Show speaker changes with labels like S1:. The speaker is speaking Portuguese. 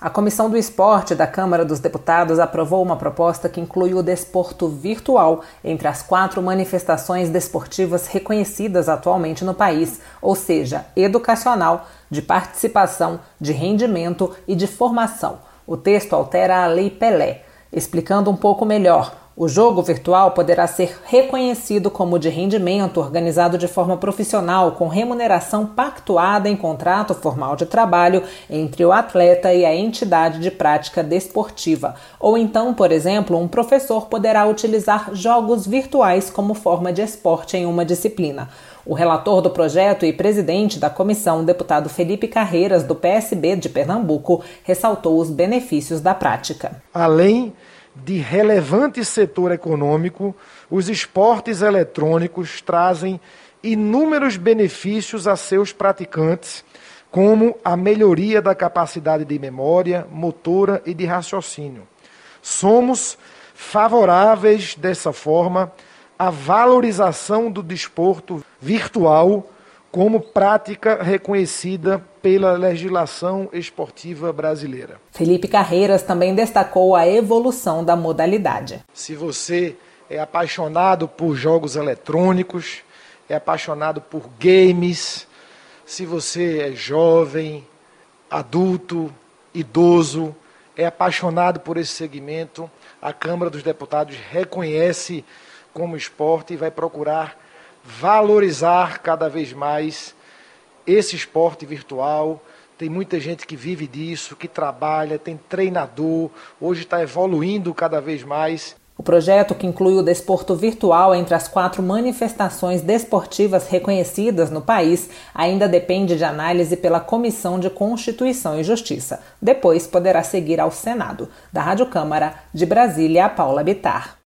S1: A Comissão do Esporte da Câmara dos Deputados aprovou uma proposta que inclui o desporto virtual entre as 4 manifestações desportivas reconhecidas atualmente no país, ou seja, educacional, de participação, de rendimento e de formação. O texto altera a Lei Pelé, explicando um pouco melhor. O jogo virtual poderá ser reconhecido como de rendimento organizado de forma profissional, com remuneração pactuada em contrato formal de trabalho entre o atleta e a entidade de prática desportiva. Ou então, por exemplo, um professor poderá utilizar jogos virtuais como forma de esporte em uma disciplina. O relator do projeto e presidente da comissão, o deputado Felipe Carreiras, do PSB de Pernambuco, ressaltou os benefícios da prática.
S2: Além de relevante setor econômico, os esportes eletrônicos trazem inúmeros benefícios a seus praticantes, como a melhoria da capacidade de memória, motora e de raciocínio. Somos favoráveis, dessa forma, à valorização do desporto virtual como prática reconhecida pela legislação esportiva brasileira.
S1: Felipe Carreiras também destacou a evolução da modalidade.
S2: Se você é apaixonado por jogos eletrônicos, é apaixonado por games, se você é jovem, adulto, idoso, é apaixonado por esse segmento, a Câmara dos Deputados reconhece como esporte e vai procurar valorizar cada vez mais esse esporte virtual. Tem muita gente que vive disso, que trabalha, tem treinador, hoje está evoluindo cada vez mais.
S1: O projeto, que inclui o desporto virtual entre as 4 manifestações desportivas reconhecidas no país, ainda depende de análise pela Comissão de Constituição e Justiça. Depois poderá seguir ao Senado. Da Rádio Câmara, de Brasília, Paula Bittar.